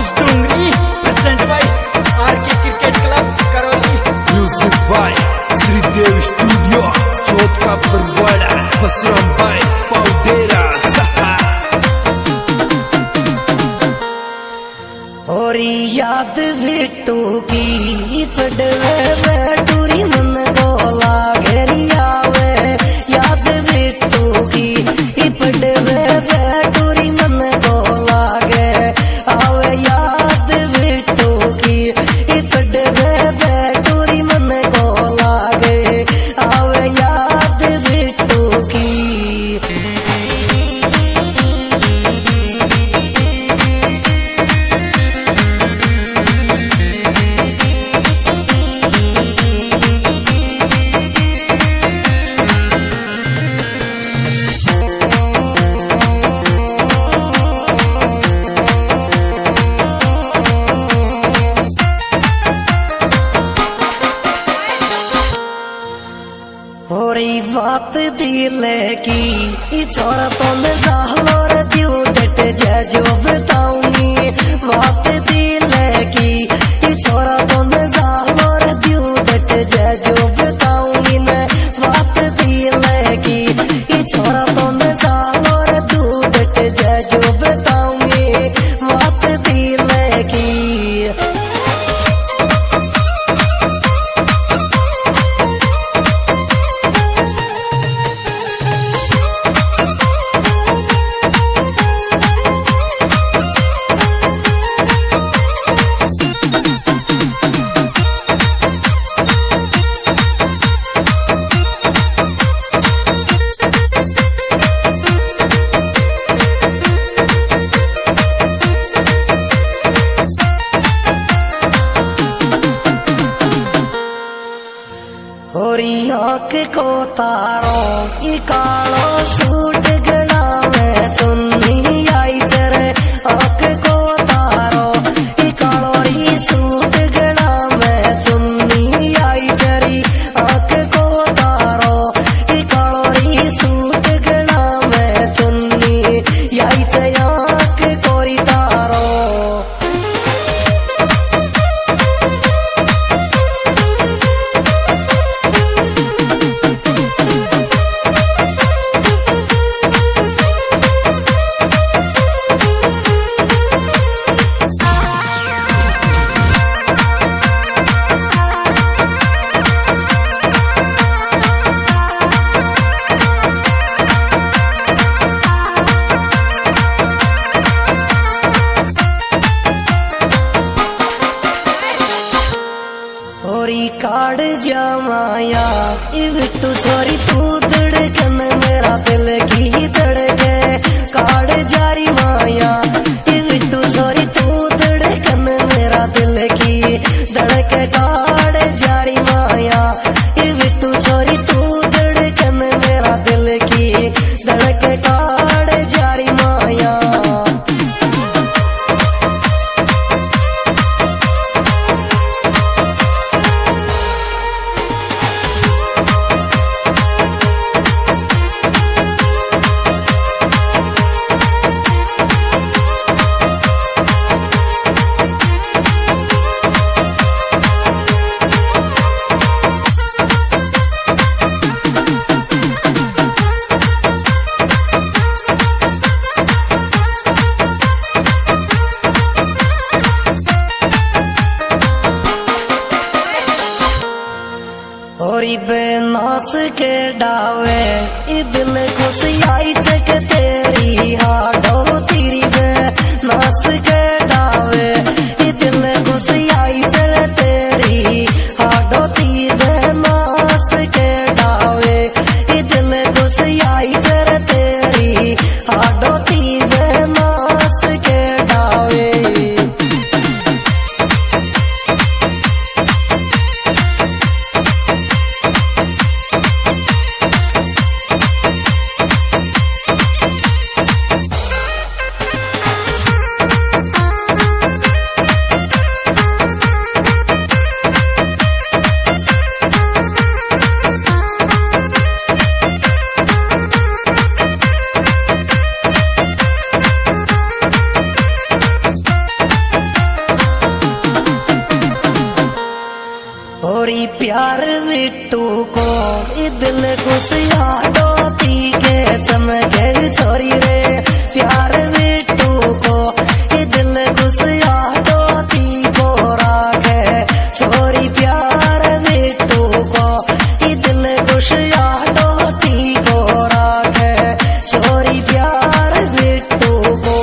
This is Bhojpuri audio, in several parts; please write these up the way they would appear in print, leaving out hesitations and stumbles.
हाउस डूंगरी present by RK cricket club Karauli. Music by Shridev studio Chauth का बरवाड़ा फसरम बाय पाउडेरा और याद बिट्टू की पडवे में टूरी मन गोला घेरी आवे। याद बिट्टू की पडवे में टूरी मन गोला गे आवे। याद बिट्टू की पडवे में टूरी मन गोला गे आवे। याद बिट्टू की होरी बात दिले की छोरा तो मैं जालो रे दियो डट जा जो बताऊंगी। बात दिले की छोरा तो मैं जालो रे दियो डट जा जो बताऊंगी। न बात दिले की छोरा तो मैं जालो रे दियो डट जा जो बताऊंगी। बात दिले की होरी आँख को तारो ई कालो सूट गड़ा में चुन्नी आई चरे। आँख को तारो ई कालो री सूट गड़ा में चुन्नी आई चरी। आँख को तारो ई कालो री सूट गड़ा में चुन्नी आई चे। आँख कोरी तारो होरी काड़ जमाया बिट्टू छोरी तू धड़कन मेरा दिल की धड़के। काड़ जारी माया बिट्टू छोरी तू धड़कन मेरा दिल की धड़के। काड़ जारी माया बिट्टू छोरी तू धड़कन मेरा दिल की धड़के। काड़ जारी माया होरी बेनास के डावे ई दिल खुश आई चक तेरी हाडो तेरी बे नास के डावे ई दिल खुश आई चल तेरी हाडो ती बे नास के डावे ई दिल खुश आई चल तेरी हाडो ती बे नास के डावे। बिट्टू को ये दिल खुश यादो थी के चमके छोरी रे प्यार बिट्टू को ये दिल खुश यादो थी को राखे छोरी प्यार बिट्टू को ये दिल खुश यादो थी को राखे छोरी प्यार बिट्टू को।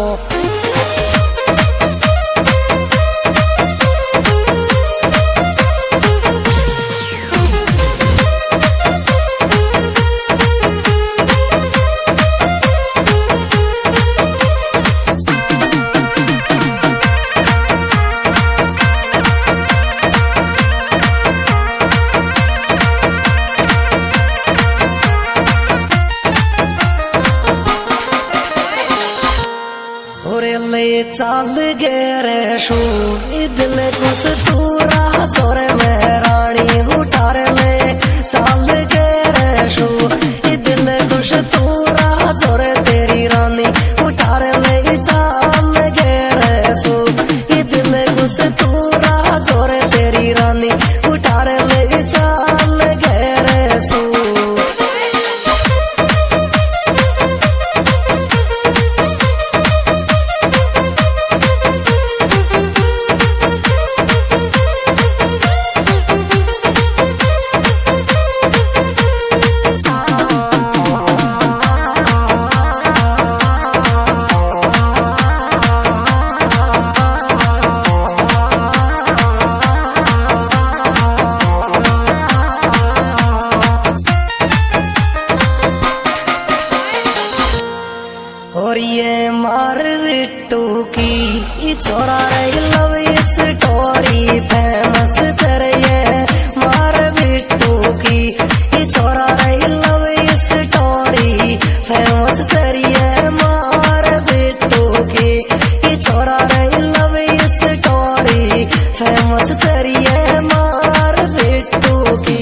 चाल गेरे शू दिल कुछ तूरा छोरे में रानी उठार ले चाल गेरे शू दिल कुछ तूरा छोरे तेरी रानी उठार ले चाल गेरे शू दिल कुछ तूरा छोरे तेरी रानी उठार ले चाल गेरे शू। और ये मार बिट्टू की छोरा रे लव स्टोरी फेमस चल ये मार बिट्टू की छोरा रे लव स्टोरी फेमस चल ये मार बिट्टू की छोरा रे लव स्टोरी फेमस चल ये मार बिट्टू की।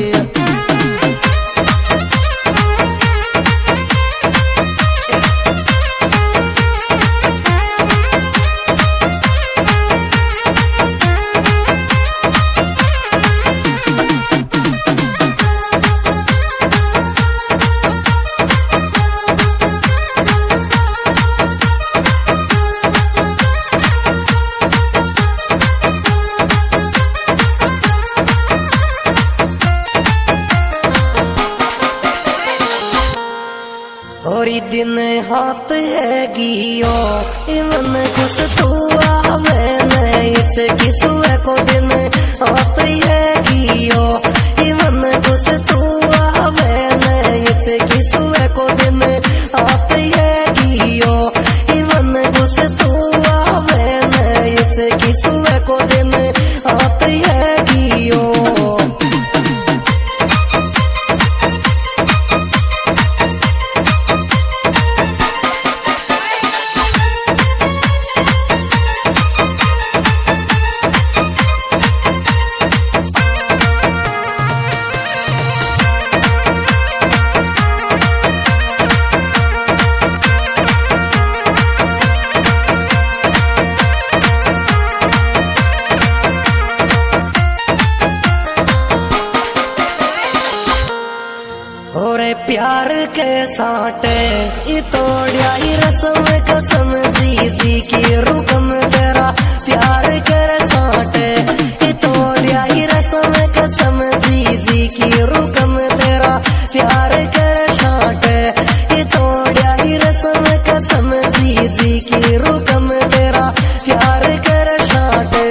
और दिन हाथ है गियो इवन कुछ तू आवे नहीं किसुए को दिन हाथ है गियो इवन कुछ तू आवे नहीं किसुए को दिन हाथ है गियो इवन कुछ तू आवे नहीं किसुए को दिन हाथ है गियो। प्यार के साटे ये तोड़िया ही रस्म कसम जी जी की रुकम तेरा प्यार कर साटे ये तोड़िया ही रस्म कसम जी जी की रुकम तेरा प्यार कर साटे ये तोड़िया ही रस्म कसम जी जी की रुकम तेरा प्यार कर साटे।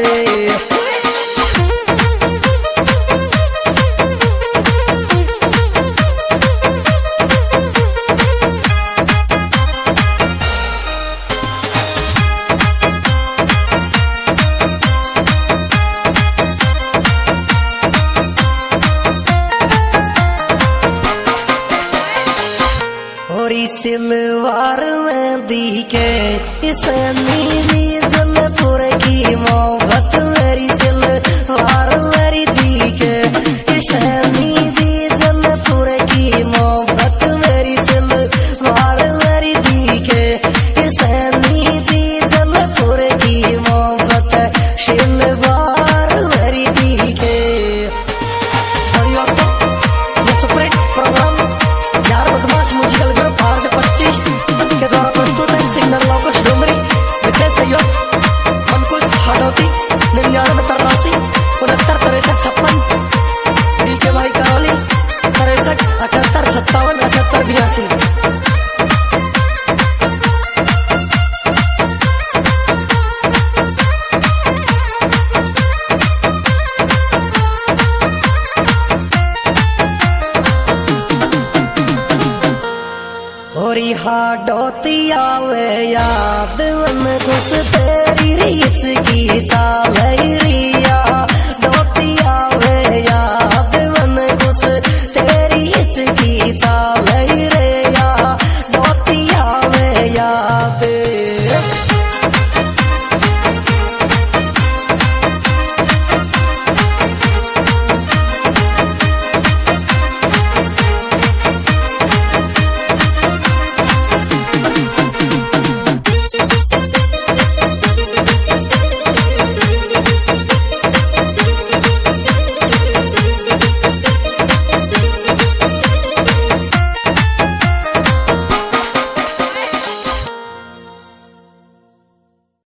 सिलवार में दी के इसे नीली जलपुर की मोहब्बत मेरी सिलवार मेरी दी के इसे नीली जलपुर की मोहब्बत मेरी सिलवार मेरी दी के इसे नीली जलपुर की मोहब्बत सिलवार मेरी दी के। आवे याद वन खुश तेरी रीच की चाल री